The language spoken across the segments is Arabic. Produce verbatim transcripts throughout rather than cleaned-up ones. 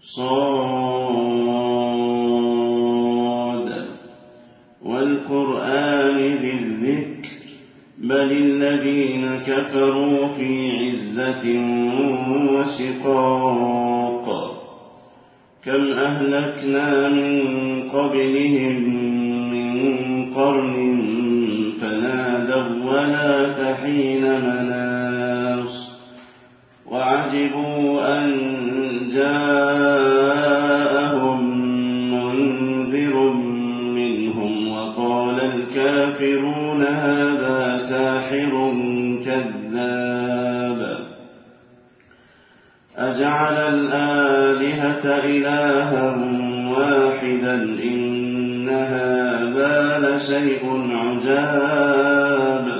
صاد والقرآن ذي الذكر بل الذين كفروا في عزة وشقاق كم أهلكنا من قبلهم من قرن فنادوا ولا تحين مناص وعجبوا أن جاءهم منذر منهم وقال الكافرون هذا ساحر كذاب أجعل الآلهة إلها واحدا إن هذا لشيء عجاب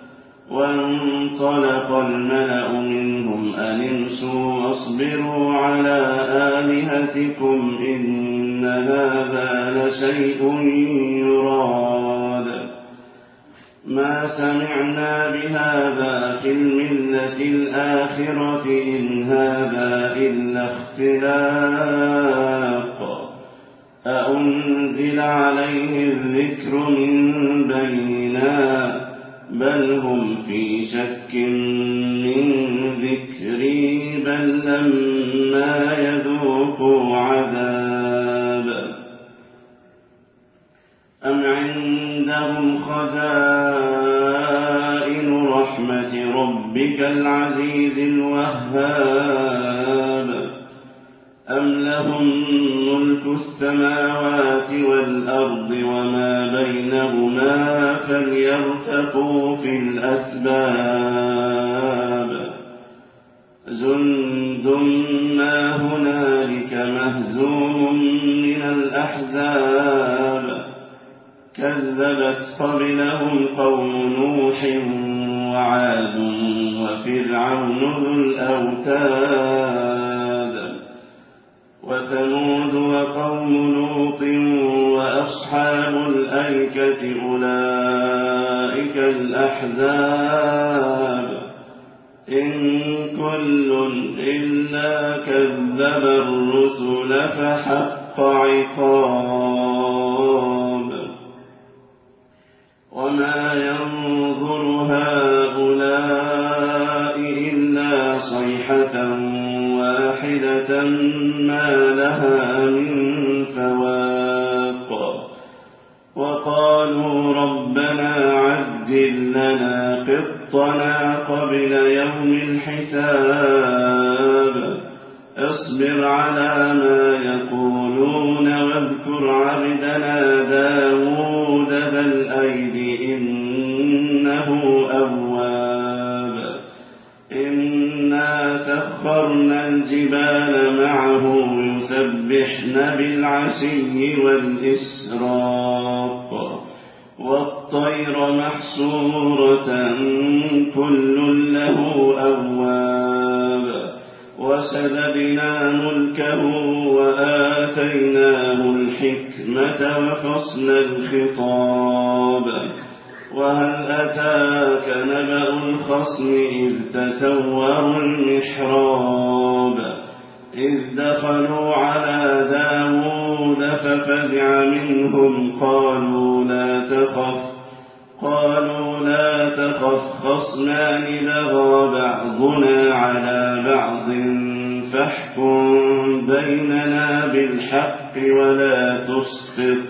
وانطلق الملأ منهم أن امشوا واصبروا على آلهتكم إن هذا لشيء يراد ما سمعنا بهذا في الملة الآخرة إن هذا إلا اختلاق أأنزل عليه الذكر من بيننا بل هم في شك من ذكري بل لما يذوقوا عذاب أم عندهم خزائن رحمة ربك العزيز الوهاب أم لهم ملك السماوات والأرض وما بينهما فليرتقوا في الأسباب جند ما هنالك مهزوم من الأحزاب كذبت قبلهم قوم نوح وعاد وفرعون ذو الأوتاد وثمود وقوم لوط وأصحاب الأيكة أولئك الأحزاب إن كل إلا كذب الرسل فحق عقاب وما ينظر هؤلاء إلا صيحة واحدة ما لها من فواق وقالوا ربنا عجل لنا قطنا قبل يوم الحساب اصبر على ما يقولون واذكر عبدنا داود ذا الأيد إنه أواب إنا سخرنا الجبال معه يسبحن بالعشي والإشراق والطير محشورة كل له أواب وشددنا ملكه وآتيناه الحكمة وفصل الخطاب وهل أتاك نبأ الخصم إذ تسوروا المحراب إذ دخلوا على داود ففزع منهم قالوا لا تخف قالوا لا تخف خصمان بغى بعضنا على بعض فاحكم بيننا بالحق ولا تسقط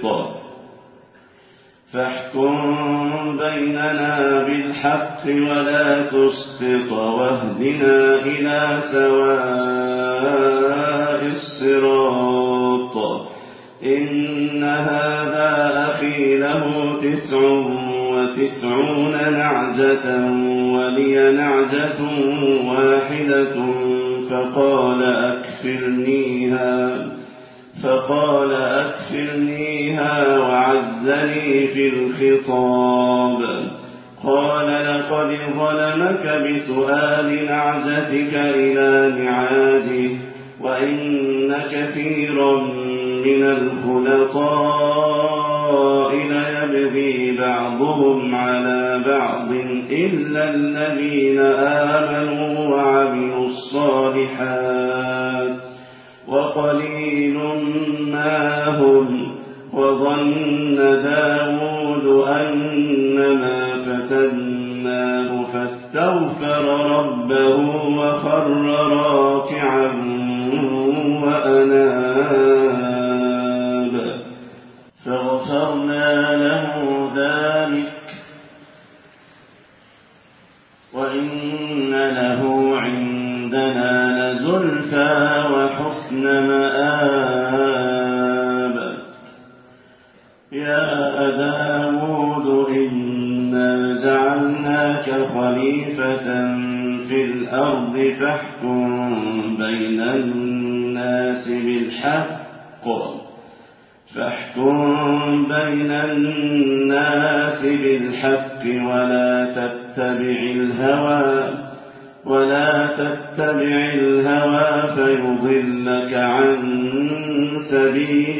فاحكم بيننا بالحق ولا تسقط واهدنا إلى سواء الصراط إن هذا أخي له تسع وتسعون نعجة ولي نعجة واحدة فقال أكفلنيها فقال أكفلنيها وعزني في الخطاب قال لقد ظلمك بسؤال نعجتك إلى نعاجه وإن كثيرا من الخلطاء ليبغي بعضهم على بعض إلا الذين آمنوا وعملوا الصالحات وقليل ما هم. وظن داود أنما فتناه فاستغفر ربه وخر راكعا وأناب فغفرنا له ذلك وإن له عندنا لزلفى وحسن مآب. يا داود إنا جعلناك خليفة في الأرض فاحكم بين الناس بالحق فاحكم بين الناس بالحق ولا تتبع الهوى ولا تتبع الهوى فيضلك عن سبيل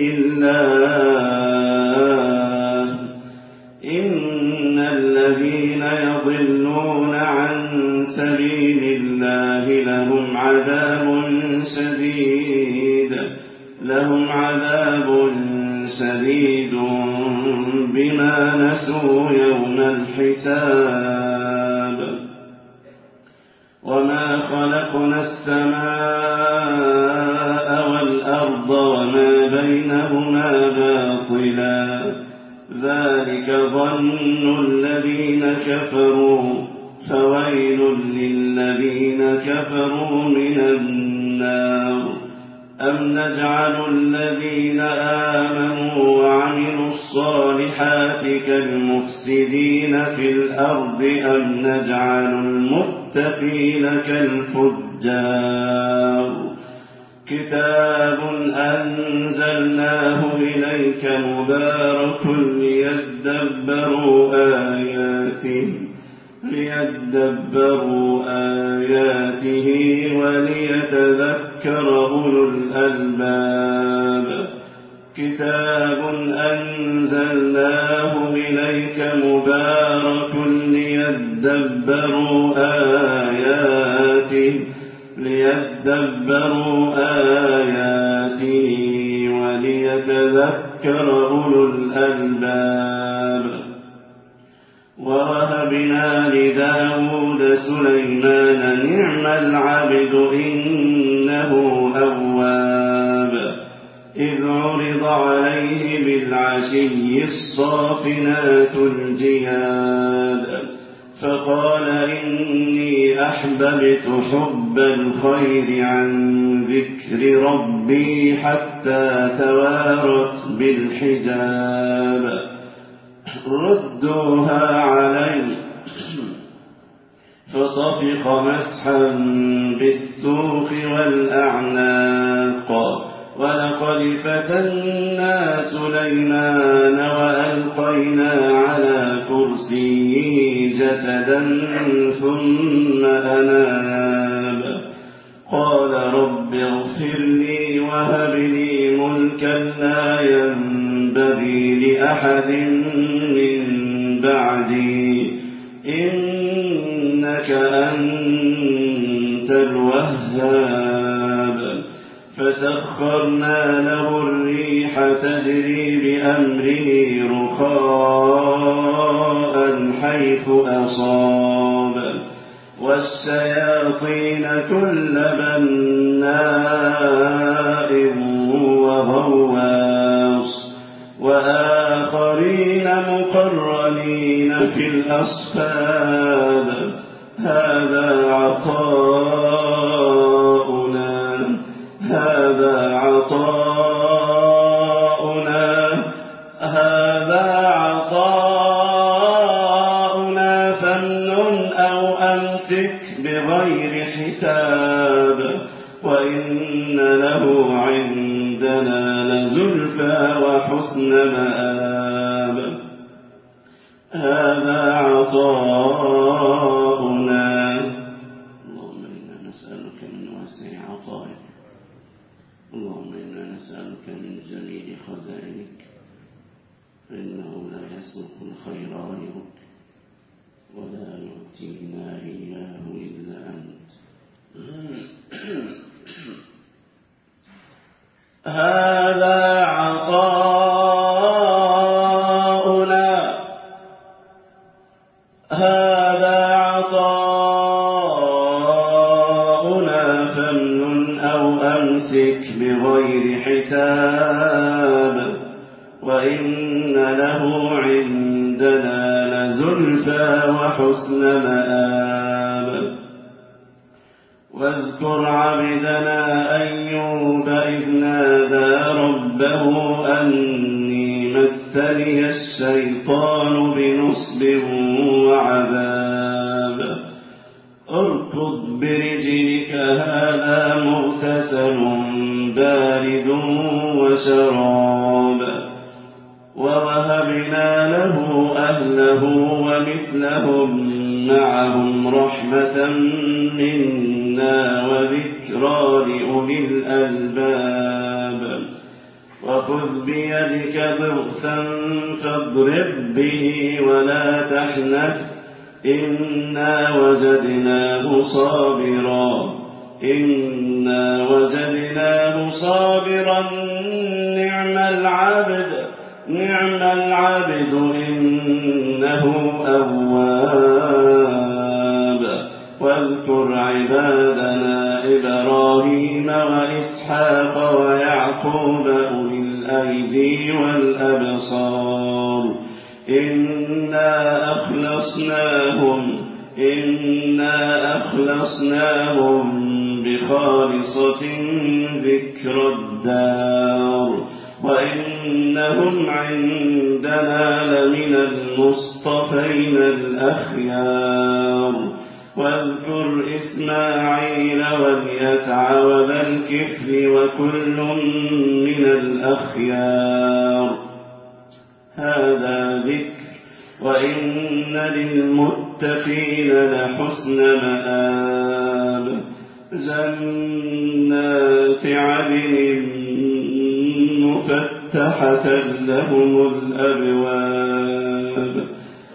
الله. إن الذين يضلون عن سبيل الله لهم عذاب شديد لهم عذاب شديد بما نسوا يوم الحساب. وما خلقنا السماء والأرض وما بينهما باطلا ذلك ظن الذين كفروا فويل للذين كفروا من النار. أم نجعل الذين آمنوا وعملوا الصالحات كالمفسدين في الأرض أم نجعل المتقين كالفجار. كتاب أنزلناه إليك مبارك ليدبروا آياته ليدبروا آياته وليتذكر أولو الألباب. كتاب أنزلناه إليك مبارك ليدبروا آياته ليدبروا آياته وليتذكر أولو الألباب. ووهبنا لداود سليمان نعم العبد إنه أواب. إذ عرض عليه بالعشي الصافنات الجياد فقال إني أحببت حب الخير عن ذكر ربي حتى توارت بالحجاب. ردوها علي فطفق مسحا بالسوق والأعناق. ولقد فتنا سليمان وألقينا على كرسيه جسدا ثم أناب. قال رب اغفر لي وهب لي ملكا لا ينبغي لأحد من بعدي إنك أنت الوهاب. فسخرنا له الريح تجري بأمره رخاء حيث أصاب والشياطين كل بناء وغواص وآخرين مقرنين في الأصفاد. هذا عطاؤنا هذا عطاؤنا هذا عطاؤنا فامنن أو أمسك بغير حساب. وإن له عندنا لزلفى وحسن مآب. هذا عطاؤنا اللهم إنا نسألك من واسع عطائك اللهم إنا نسألك من جميل خزائنك فإنه لا يسلك الخير غيرك ولا يؤتينا إياه إلا أنت. هذا عطاؤنا هذا عطاؤنا فامنن أو أمسك بغير حساب وإن له عندنا لزلفى وحسن مآب واذكر عبدنا أيوب إذ نادى ربه أني مسني الشيطان بنصب وعذاب اركض برجلك هذا مغتسل بارد وشراب ووهبنا له أهله ومثلهم معهم رحمة منا وذكرى لأولي الألباب وخذ بيدك ضغثا فاضرب به ولا تحنث إنا وجدناه صابرا إنا وجدناه صابرا نعم العبد نعم العبد إنه أواب واذكر عبادنا إبراهيم وإسحاق ويعقوب أولي الأيدي والأبصار إنا أخلصناهم إنا أخلصناهم بخالصة ذكر الدار وإنهم عندنا لمن المصطفين الأخيار واذكر إسماعيل واليسع وذا الكفل وكل من الأخيار هذا ذكر وإن للمتقين لحسن مآب جنات عدن مفتحة لهم الأبواب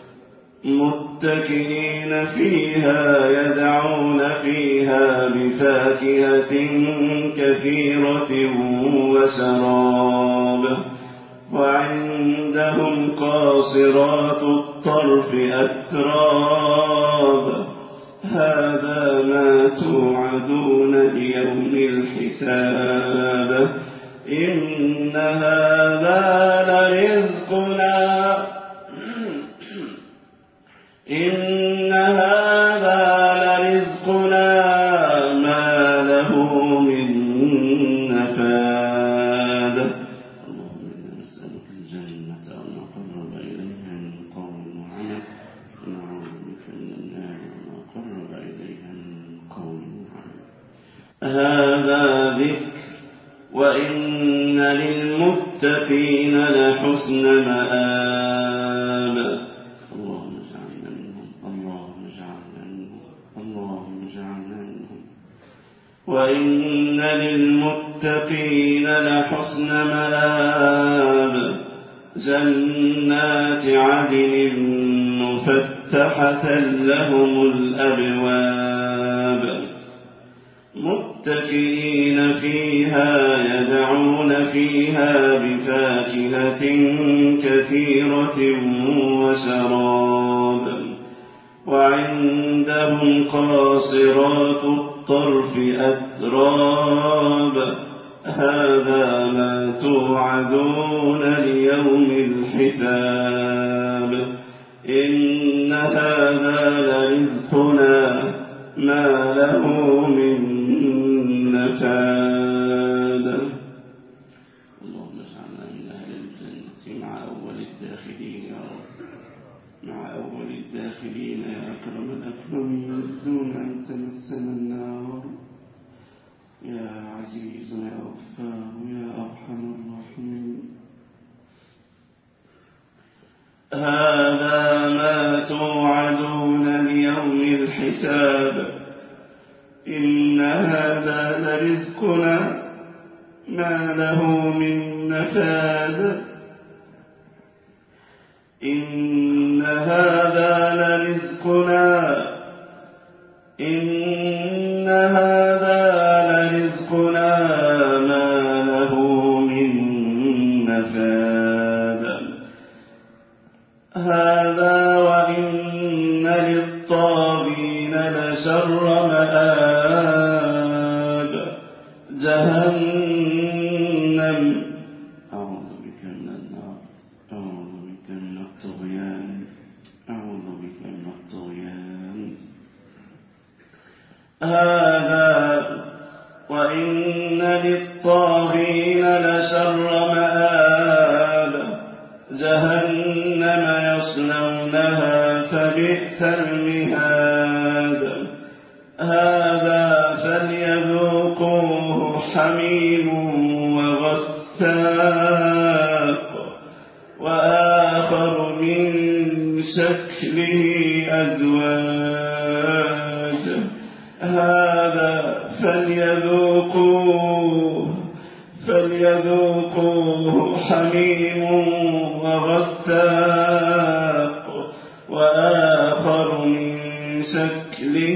متكئين فيها يدعون فيها بفاكهة كثيرة وشراب وعندهم قاصرات الطرف أتراب هذا ما توعدون ليوم الحساب إن هذا لرزقنا إن هذا لرزقنا ما له من نفاد اللهم إنا نسألك الجنة وما قرب إليها من قول وعمل ونعوذ بك من النار وما قرب إليها من قول وعمل هذا ذكر وإن للمتقين لحسن مآب اللهم اجعلنا منهم اللهم اجعلنا منهم اللهم اجعلنا منهم وإن للمتقين لحسن مآب جنات عدن مفتحة لهم الأبواب متكئين فيها يدعون فيها بفاكهة كثيرة وشراب وعندهم قاصرات الطرف أتراب هذا ما توعدون ليوم الحساب إن هذا لرزقنا ما له من نفاد اللهم اجعلنا من أهل الجنة مع أول الداخلين يا رب مع أول الداخلين يا أكرم الأكرمين دون أن تمسنا النار يا عزيز يا غفار يا أرحم الراحمين هذا ما توعدون ليوم الحساب إن هذا لرزقنا ما له من نفاد إن هذا لرزقنا إن هذا لرزقنا ما له جهنم. أعوذ بك من النار، أعوذ بك من الطغيان، أعوذ بك من الطغيان. هذا وإن للطاغين لشر مآب، جهنم يصلونها فبئس المهاد. هذا فليذوقوه حميم وغساق، وآخر من شكله أزواج. هذا فليذوقوه فليذوقوه حميم وغساق، وآخر من شكله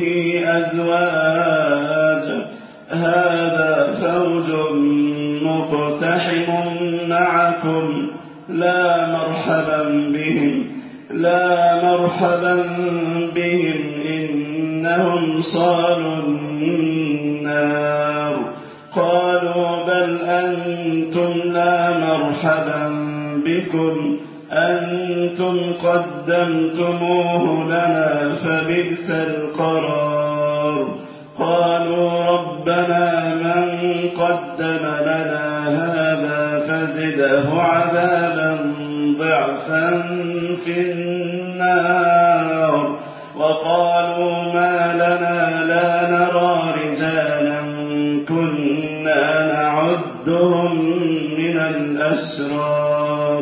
أزواج. هذا فوج مقتحم معكم، لا مرحبا بهم لا مرحبا بهم إنهم صالوا النار. قالوا بل أنتم لا مرحبا بكم أنتم قدمتموه لنا فبئس القرار. قالوا ربنا من قدم لنا هذا فزده عذابا ضعفا في النار. وقالوا ما لنا لا نرى رجالا كنا نعدهم من الأشرار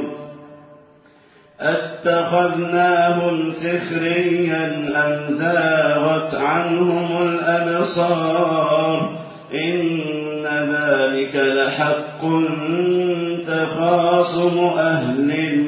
أتخذناهم سخريا أم زاغت عنهم الأبصار. إن ذلك لحق تخاصم أهل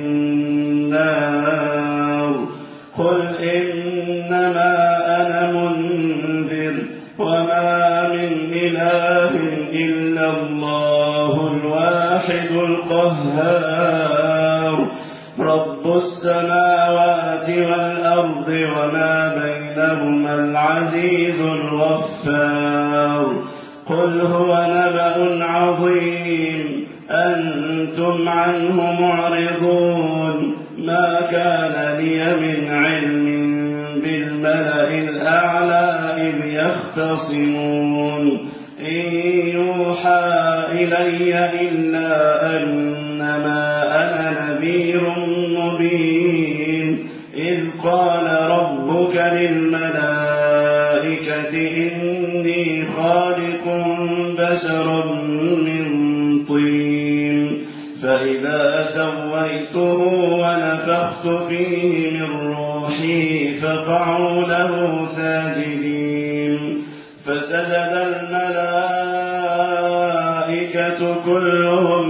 النار. قل إنما أنا منذر وما من إله إلا الله الواحد القهار. رب السماوات والأرض وما بينهما العزيز الغفار. قل هو نبأ عظيم أنتم عنه معرضون. ما كان لي من علم بالملأ الأعلى إذ يختصمون. إن يوحى إلي إلا أنما أنا نذير مبين. إذ قال ربك للملائكة إني خالق بشرا من طين فإذا سويته ونفخت فيه من روحي فقعوا له ساجدين. فسجد الملائكة كلهم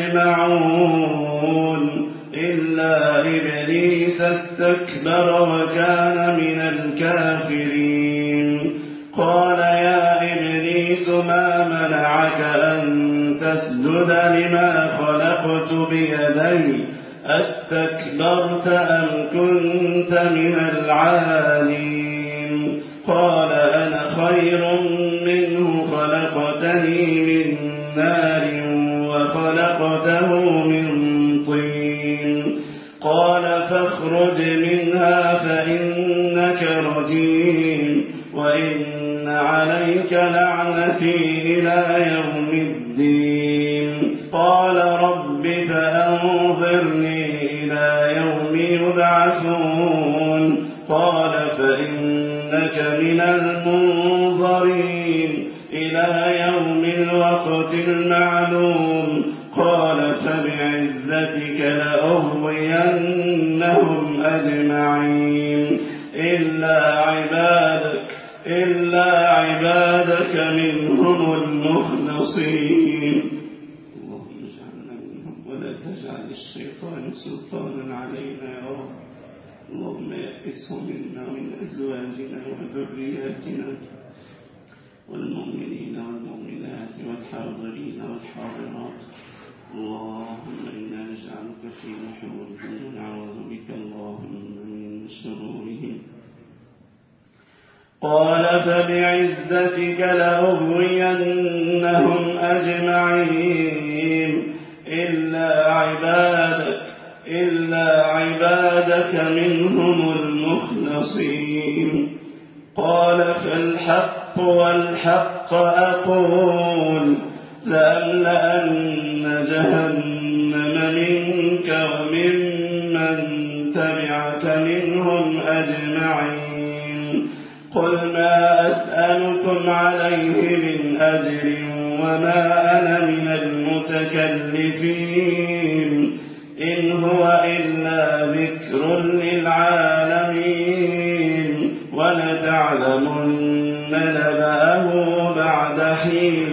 أجمعون إلا إبليس استكبر وكان من الكافرين. قال يا إبليس ما منعك أن تسجد لما خلقت بيدي أستكبرت أم كنت من العالين. قال أنا خير منه خلقتني من نار وخلقته من طين. قال فاخرج منها فإنك رجيم وإن عليك لعنتي إلى يوم الدين. قال رب فأنظرني إلى يوم يبعثون. قال فإنك من المنظرين إلى يوم الوقت المعلوم. قال فبعزتك لأغوينهم أجمعين إلا عبادك إلا عبادك منهم المخلصين. اللهم اجعلنا منهم ولا تجعل الشيطان سلطانا علينا يا رب. اللهم يئسهم منا ومن أزواجنا وذرياتنا والمؤمنين والمؤمنات والحاضرين والحاضرات. اللهم إنا نجعلك في نحورهم ونعوذ بك اللهم من شرورهم. قال فبعزتك لأغوينهم أجمعين إلا عبادك إلا عبادك منهم المخلصين. قال فالحق والحق أقول لأملأن جهنم منك وممن تبعك منهم أجمعين. قل ما أسألكم عليه من أجر وما أنا من المتكلفين إن هو إلا ذكر للعالمين ولتعلمن نبأه بعد حين